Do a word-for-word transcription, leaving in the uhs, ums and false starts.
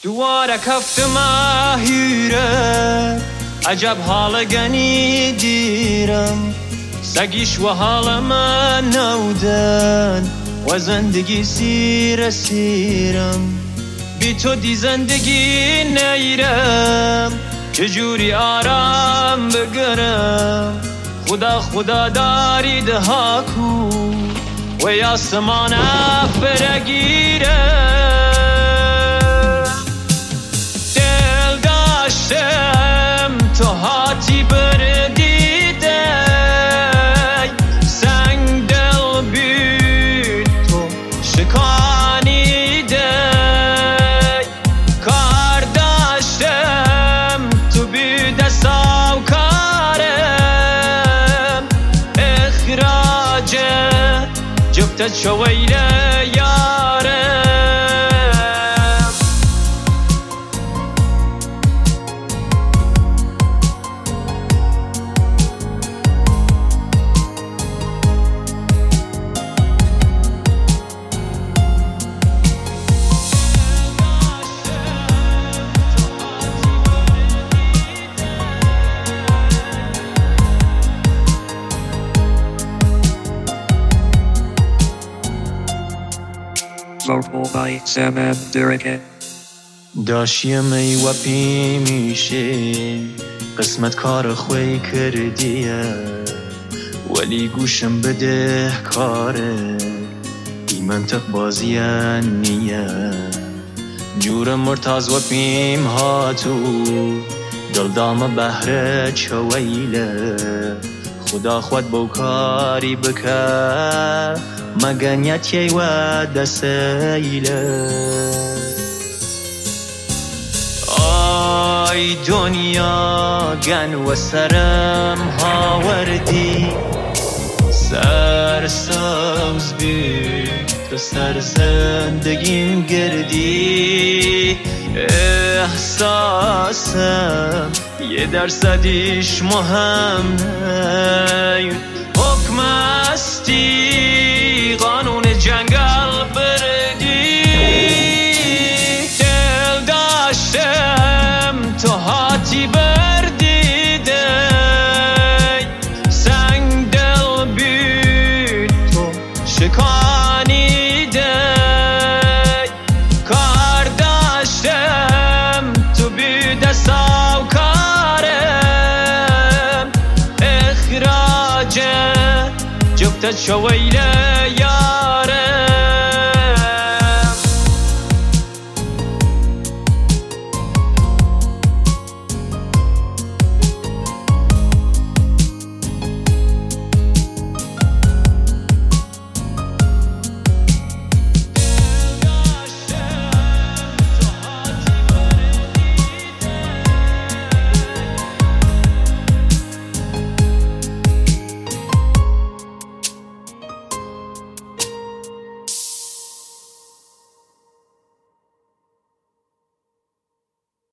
دواره کفتم هیره عجب حال گنی دیرم سگیش و حال من نودن و زندگی سیر سیرم بی تو دی زندگی نیرم چجوری آرام بگرم خدا خدا دارید هاکو و یاسمان برگیرم دل داشتم تو هاتی بردیده سنگ دل بید تو شکانیده کار داشتم تو بید ساوکارم اخراج جبت شویل یارم Vocal by Sam and Derek. داشیم ای و پی میشه قسمت کار خوی کردیه ولی گوشم بده کاره ای منطق بازیه نیه جور مرتاز و پیم هاتو دلدام بهره چویله خدا خود بوکاری بکر مگنیتی و دسیله آی دنیا گن و سرم هاوردی سر سوز بی تو سر زندگیم گردی احساسم یه درصدیش مهم نیست حکم استی قانون جنگل بردی دل داشتم تو هاتی بردیده سنگ دل بید تو شکانیده کار داشتم تو بید ساوکارم اخراج جبت شویل یا